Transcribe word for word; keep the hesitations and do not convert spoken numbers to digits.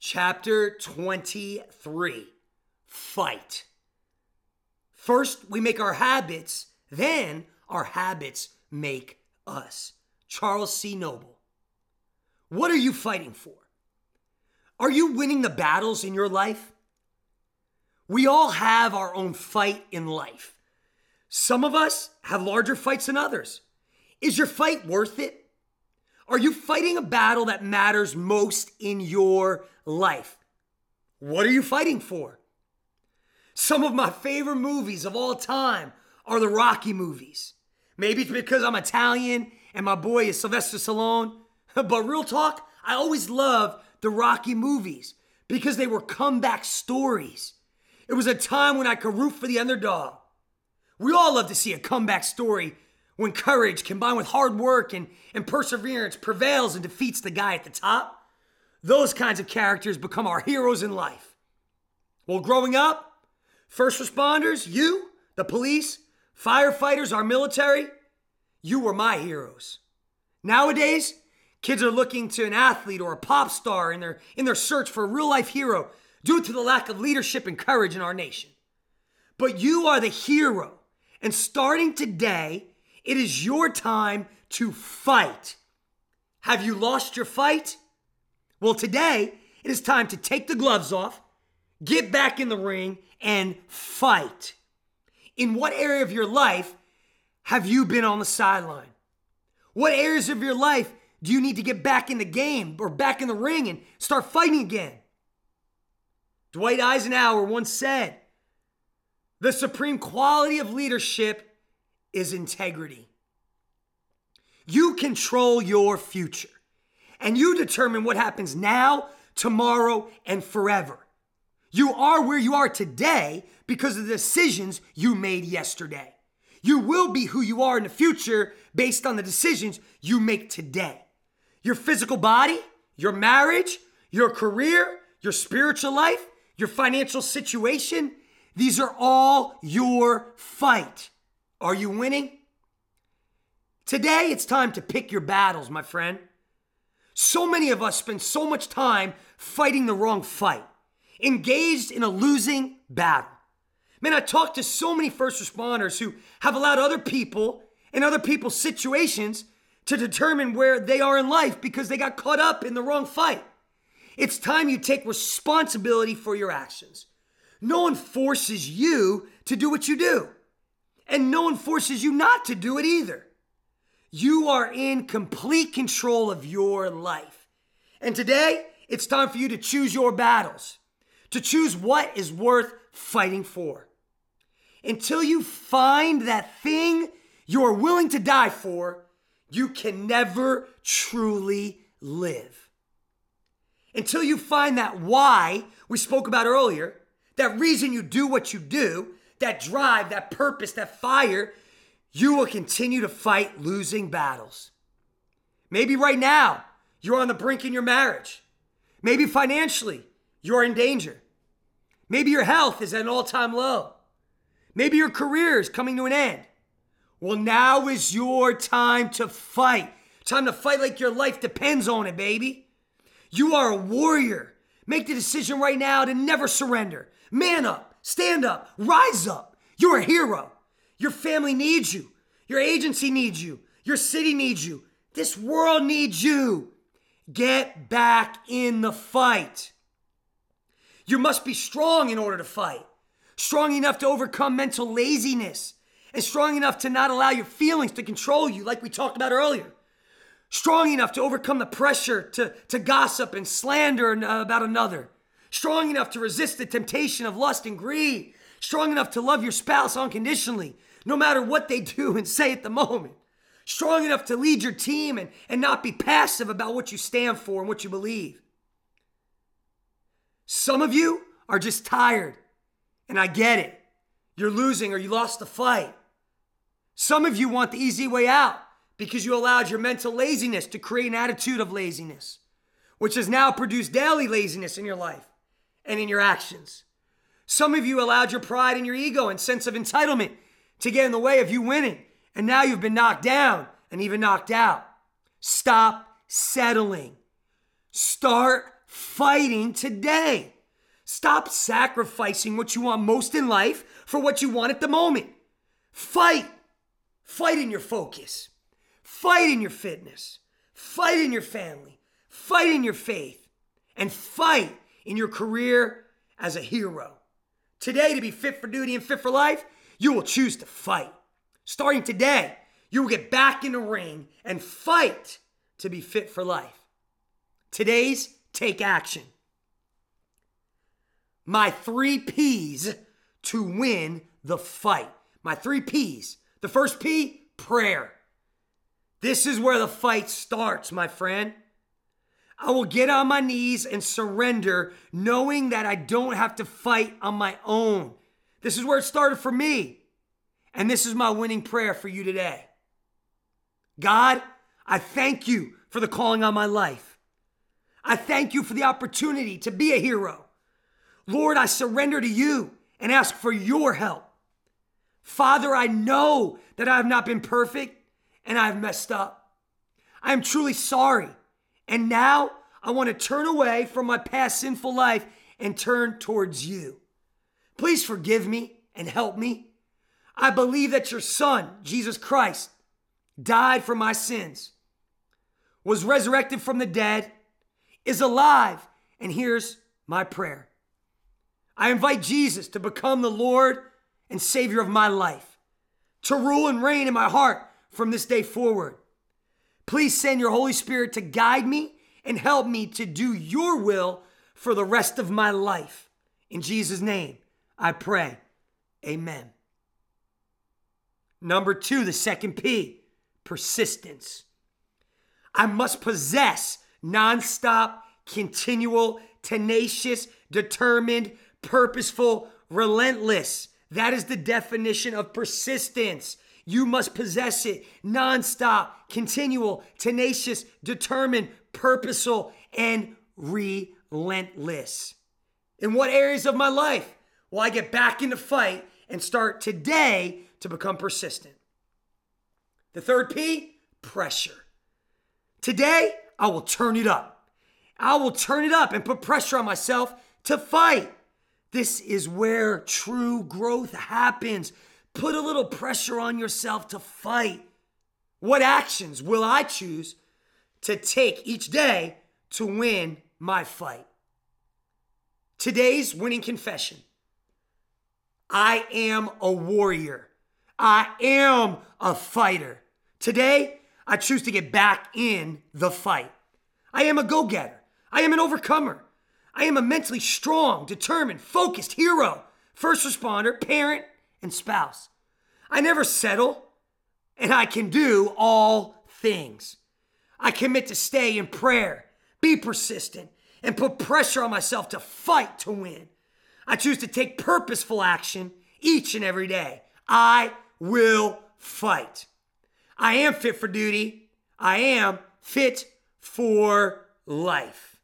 Chapter twenty-three, Fight. First, we make our habits, then our habits make us. Charles C. Noble. What are you fighting for? Are you winning the battles in your life? We all have our own fight in life. Some of us have larger fights than others. Is your fight worth it? Are you fighting a battle that matters most in your life? What are you fighting for? Some of my favorite movies of all time are the Rocky movies. Maybe it's because I'm Italian and my boy is Sylvester Stallone. But real talk, I always loved the Rocky movies because they were comeback stories. It was a time when I could root for the underdog. We all love to see a comeback story when courage combined with hard work and, and perseverance prevails and defeats the guy at the top. Those kinds of characters become our heroes in life. Well, growing up, first responders, you, the police, firefighters, our military, you were my heroes. Nowadays, kids are looking to an athlete or a pop star in their, in their search for a real-life hero due to the lack of leadership and courage in our nation. But you are the hero, and starting today, it is your time to fight. Have you lost your fight? Well, today, it is time to take the gloves off, get back in the ring, and fight. In what area of your life have you been on the sideline? What areas of your life do you need to get back in the game or back in the ring and start fighting again? Dwight Eisenhower once said, "The supreme quality of leadership is integrity." You control your future, and you determine what happens now, tomorrow, and forever. You are where you are today because of the decisions you made yesterday. You will be who you are in the future based on the decisions you make today. Your physical body, your marriage, your career, your spiritual life, your financial situation, these are all your fight. Are you winning? Today, it's time to pick your battles, my friend. So many of us spend so much time fighting the wrong fight, engaged in a losing battle. Man, I talk to so many first responders who have allowed other people and other people's situations to determine where they are in life because they got caught up in the wrong fight. It's time you take responsibility for your actions. No one forces you to do what you do, and no one forces you not to do it either. You are in complete control of your life. And today, it's time for you to choose your battles, to choose what is worth fighting for. Until you find that thing you're willing to die for, you can never truly live. Until you find that why we spoke about earlier, that reason you do what you do, that drive, that purpose, that fire, you will continue to fight losing battles. Maybe right now, you're on the brink in your marriage. Maybe financially, you're in danger. Maybe your health is at an all-time low. Maybe your career is coming to an end. Well, now is your time to fight. Time to fight like your life depends on it, baby. You are a warrior. Make the decision right now to never surrender. Man up, stand up, rise up. You're a hero. Your family needs you. Your agency needs you. Your city needs you. This world needs you. Get back in the fight. You must be strong in order to fight. Strong enough to overcome mental laziness. And strong enough to not allow your feelings to control you like we talked about earlier. Strong enough to overcome the pressure to, to gossip and slander about another. Strong enough to resist the temptation of lust and greed. Strong enough to love your spouse unconditionally, no matter what they do and say at the moment. Strong enough to lead your team and, and not be passive about what you stand for and what you believe. Some of you are just tired, and I get it. You're losing or you lost the fight. Some of you want the easy way out because you allowed your mental laziness to create an attitude of laziness, which has now produced daily laziness in your life and in your actions. Some of you allowed your pride and your ego and sense of entitlement to get in the way of you winning, and now you've been knocked down and even knocked out. Stop settling. Start fighting today. Stop sacrificing what you want most in life for what you want at the moment. Fight. Fight in your focus. Fight in your fitness. Fight in your family. Fight in your faith. And fight in your career as a hero. Today, to be fit for duty and fit for life, you will choose to fight. Starting today, you will get back in the ring and fight to be fit for life. Today's take action. My three P's to win the fight. My three P's. The first P, prayer. This is where the fight starts, my friend. I will get on my knees and surrender, knowing that I don't have to fight on my own. This is where it started for me. And this is my winning prayer for you today. God, I thank you for the calling on my life. I thank you for the opportunity to be a hero. Lord, I surrender to you and ask for your help. Father, I know that I have not been perfect and I have messed up. I am truly sorry. And now I want to turn away from my past sinful life and turn towards you. Please forgive me and help me. I believe that your Son, Jesus Christ, died for my sins, was resurrected from the dead, is alive, and here's my prayer. I invite Jesus to become the Lord and Savior of my life, to rule and reign in my heart from this day forward. Please send your Holy Spirit to guide me and help me to do your will for the rest of my life. In Jesus' name, I pray. Amen. Number two, the second P, persistence. I must possess nonstop, continual, tenacious, determined, purposeful, relentless. That is the definition of persistence. You must possess it. Nonstop, continual, tenacious, determined, purposeful, and relentless. In what areas of my life will I get back in the fight and start today to become persistent? The third P, pressure. Today, I will turn it up. I will turn it up and put pressure on myself to fight. This is where true growth happens. Put a little pressure on yourself to fight. What actions will I choose to take each day to win my fight? Today's winning confession. I am a warrior. I am a fighter. Today, I choose to get back in the fight. I am a go-getter. I am an overcomer. I am a mentally strong, determined, focused hero, first responder, parent, and spouse. I never settle, and I can do all things. I commit to stay in prayer, be persistent, and put pressure on myself to fight to win. I choose to take purposeful action each and every day. I will fight. I am fit for duty. I am fit for life.